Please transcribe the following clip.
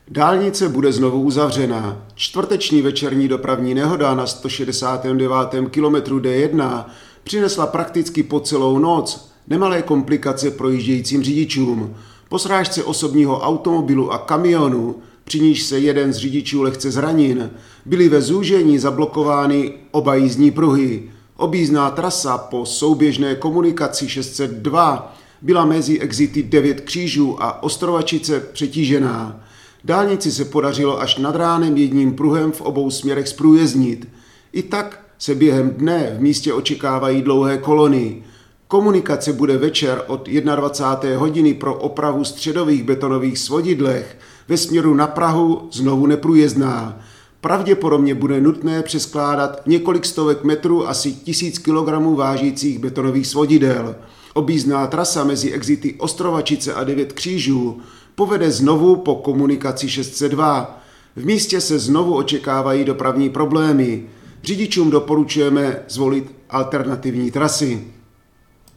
Dálnice bude znovu uzavřena. Čtvrteční večerní dopravní nehoda na 169. kilometru D1 přinesla prakticky po celou noc nemalé komplikace projíždějícím řidičům. Po srážce osobního automobilu a kamionu, při níž se jeden z řidičů lehce zranil, byly ve zúžení zablokovány oba jízdní pruhy. Objízdná trasa po souběžné komunikaci 602 byla mezi exity 9 Křížů a Ostrovačice přetížená. Dálnici se podařilo až nad ránem jedním pruhem v obou směrech zprůjezdnit. I tak se během dne v místě očekávají dlouhé kolony. Komunikace bude večer od 21. hodiny pro opravu středových betonových svodidlech ve směru na Prahu znovu neprůjezdná. Pravděpodobně bude nutné přeskládat několik stovek metrů asi 1000 kg vážících betonových svodidel. Objízdná trasa mezi exity Ostrovačice a 9 Křížů povede znovu po komunikaci 602. V místě se znovu očekávají dopravní problémy. Řidičům doporučujeme zvolit alternativní trasy.